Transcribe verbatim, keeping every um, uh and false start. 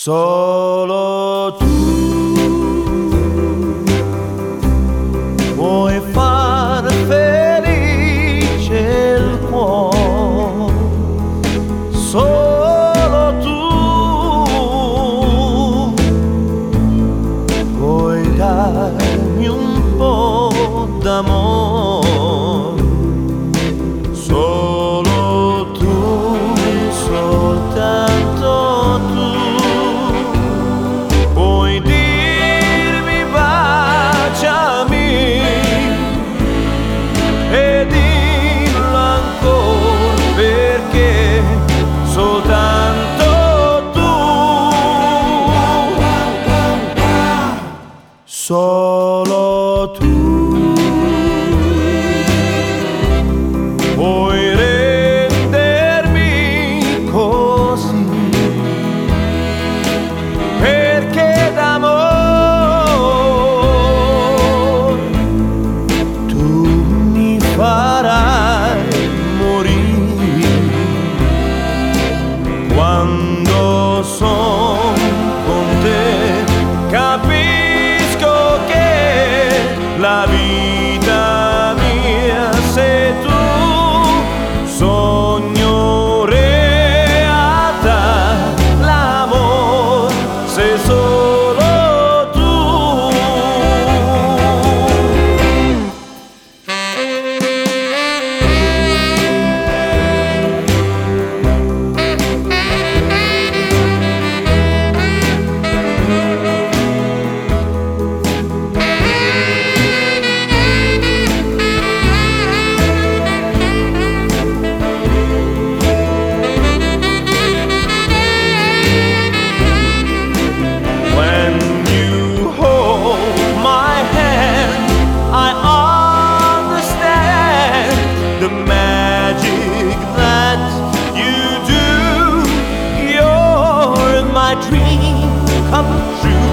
Solo tu puoi far felice il cuore, solo tu puoi darmi un po' d'amore, solo tu, soltanto tu. Solo tu puoi rendermi così, perché d'amor tu mi farai morire. Quando son con te capisco la vita mia sei tu, sogno realtà, l'amor sei solo tu. The magic that you do, you're my dream come true.